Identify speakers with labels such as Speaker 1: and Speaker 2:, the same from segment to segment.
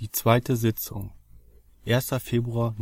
Speaker 1: Die zweite Sitzung. 1. Februar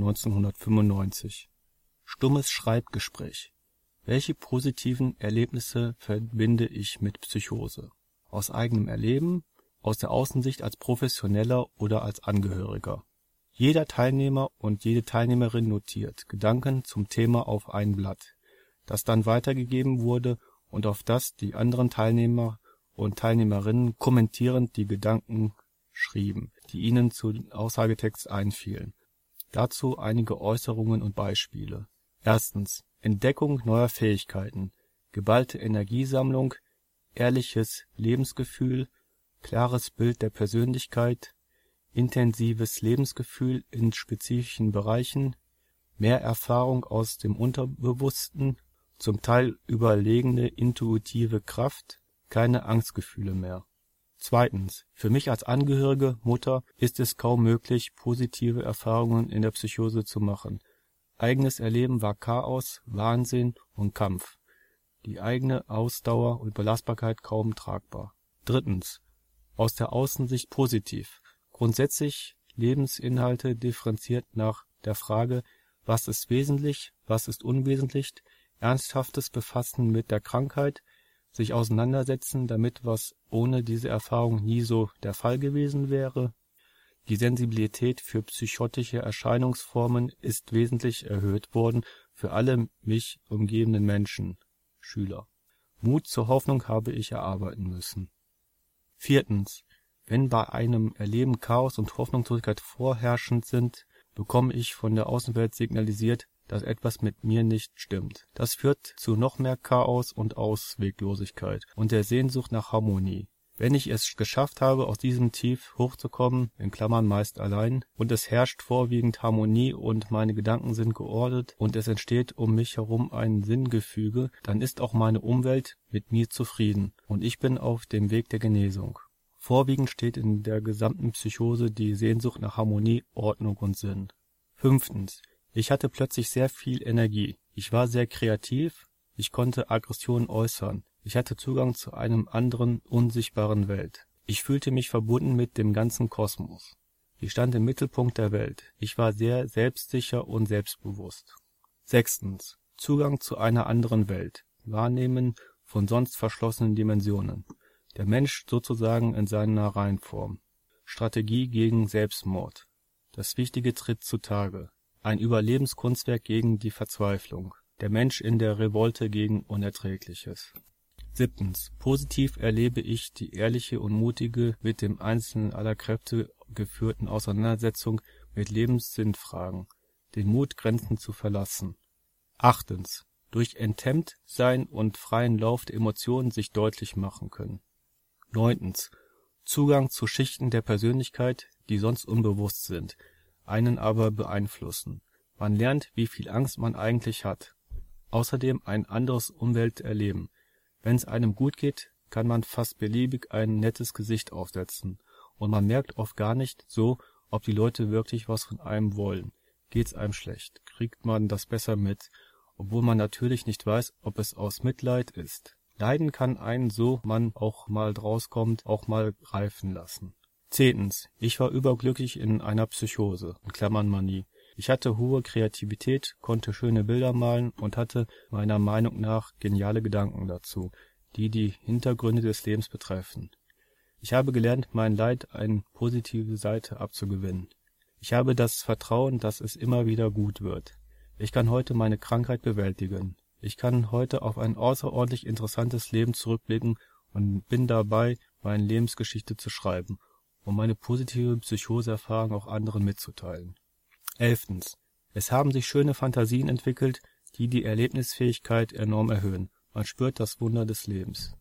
Speaker 1: 1995. Stummes Schreibgespräch. Welche positiven Erlebnisse verbinde ich mit Psychose? Aus eigenem Erleben, aus der Außensicht als Professioneller oder als Angehöriger? Jeder Teilnehmer und jede Teilnehmerin notiert Gedanken zum Thema auf ein Blatt, das dann weitergegeben wurde und auf das die anderen Teilnehmer und Teilnehmerinnen kommentierend die Gedanken schrieben, die ihnen zu Aussagetext einfielen. Dazu einige Äußerungen und Beispiele. Erstens. Entdeckung neuer Fähigkeiten, geballte Energiesammlung, ehrliches Lebensgefühl, klares Bild der Persönlichkeit, intensives Lebensgefühl in spezifischen Bereichen, mehr Erfahrung aus dem Unterbewussten, zum Teil überlegene intuitive Kraft, keine Angstgefühle mehr. Zweitens. Für mich als angehörige Mutter ist es kaum möglich, positive Erfahrungen in der Psychose zu machen. Eigenes Erleben war Chaos, Wahnsinn und Kampf. Die eigene Ausdauer und Belastbarkeit kaum tragbar. Drittens. Aus der Außensicht positiv. Grundsätzlich Lebensinhalte differenziert nach der Frage, was ist wesentlich, was ist unwesentlich, ernsthaftes Befassen mit der Krankheit, sich auseinandersetzen damit, was ohne diese Erfahrung nie so der Fall gewesen wäre. Die Sensibilität für psychotische Erscheinungsformen ist wesentlich erhöht worden für alle mich umgebenden Menschen, Schüler. Mut zur Hoffnung habe ich erarbeiten müssen. Viertens. Wenn bei einem Erleben Chaos und Hoffnungslosigkeit vorherrschend sind, bekomme ich von der Außenwelt signalisiert, dass etwas mit mir nicht stimmt. Das führt zu noch mehr Chaos und Ausweglosigkeit und der Sehnsucht nach Harmonie. Wenn ich es geschafft habe, aus diesem Tief hochzukommen, in Klammern meist allein, und es herrscht vorwiegend Harmonie und meine Gedanken sind geordnet und es entsteht um mich herum ein Sinngefüge, dann ist auch meine Umwelt mit mir zufrieden und ich bin auf dem Weg der Genesung. Vorwiegend steht in der gesamten Psychose die Sehnsucht nach Harmonie, Ordnung und Sinn. Fünftens. Ich hatte plötzlich sehr viel Energie. Ich war sehr kreativ, ich konnte Aggressionen äußern. Ich hatte Zugang zu einem anderen, unsichtbaren Welt. Ich fühlte mich verbunden mit dem ganzen Kosmos. Ich stand im Mittelpunkt der Welt. Ich war sehr selbstsicher und selbstbewusst. Sechstens. Zugang zu einer anderen Welt. Wahrnehmen von sonst verschlossenen Dimensionen. Der Mensch sozusagen in seiner Reinform. Strategie gegen Selbstmord. Das Wichtige tritt zutage. Ein Überlebenskunstwerk gegen die Verzweiflung. Der Mensch in der Revolte gegen Unerträgliches. Siebtens. Positiv erlebe ich die ehrliche und mutige, mit dem Einzelnen aller Kräfte geführten Auseinandersetzung mit Lebenssinnfragen, den Mut, Grenzen zu verlassen. Achtens. Durch Enthemmtsein und freien Lauf der Emotionen sich deutlich machen können. Neuntens. Zugang zu Schichten der Persönlichkeit, die sonst unbewusst sind, einen aber beeinflussen. Man lernt, wie viel Angst man eigentlich hat. Außerdem ein anderes Umwelterleben. Wenn es einem gut geht, kann man fast beliebig ein nettes Gesicht aufsetzen. Und man merkt oft gar nicht so, ob die Leute wirklich was von einem wollen. Geht's einem schlecht, kriegt man das besser mit, obwohl man natürlich nicht weiß, ob es aus Mitleid ist. Leiden kann einen, so man auch mal draus kommt, auch mal reifen lassen. Zehntens. Ich war überglücklich in einer Psychose, in Klammern Manie. Ich hatte hohe Kreativität, konnte schöne Bilder malen und hatte meiner Meinung nach geniale Gedanken dazu, die die Hintergründe des Lebens betreffen. Ich habe gelernt, mein Leid eine positive Seite abzugewinnen. Ich habe das Vertrauen, dass es immer wieder gut wird. Ich kann heute meine Krankheit bewältigen. Ich kann heute auf ein außerordentlich interessantes Leben zurückblicken und bin dabei, meine Lebensgeschichte zu schreiben, um meine positive Psychoseerfahrung auch anderen mitzuteilen. 11. Es haben sich schöne Fantasien entwickelt, die die Erlebnisfähigkeit enorm erhöhen. Man spürt das Wunder des Lebens.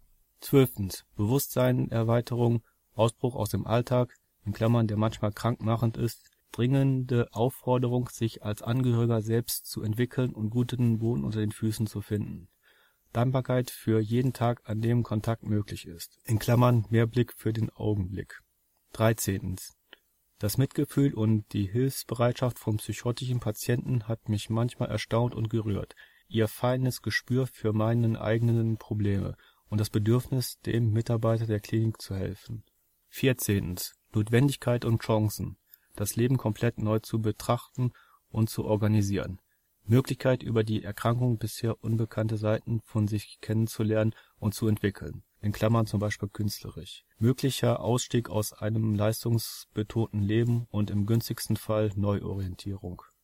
Speaker 1: 12. Bewusstseinerweiterung, Ausbruch aus dem Alltag, in Klammern, der manchmal krankmachend ist, dringende Aufforderung, sich als Angehöriger selbst zu entwickeln und guten Boden unter den Füßen zu finden. Dankbarkeit für jeden Tag, an dem Kontakt möglich ist. In Klammern, mehr Blick für den Augenblick. 13. Das Mitgefühl und die Hilfsbereitschaft von psychotischen Patienten hat mich manchmal erstaunt und gerührt. Ihr feines Gespür für meine eigenen Probleme und das Bedürfnis, dem Mitarbeiter der Klinik zu helfen. 14. Notwendigkeit und Chancen. das Leben komplett neu zu betrachten und zu organisieren. Möglichkeit, über die Erkrankung bisher unbekannte Seiten von sich kennenzulernen und zu entwickeln (zum Beispiel künstlerisch). Möglicher Ausstieg aus einem leistungsbetonten Leben und im günstigsten Fall Neuorientierung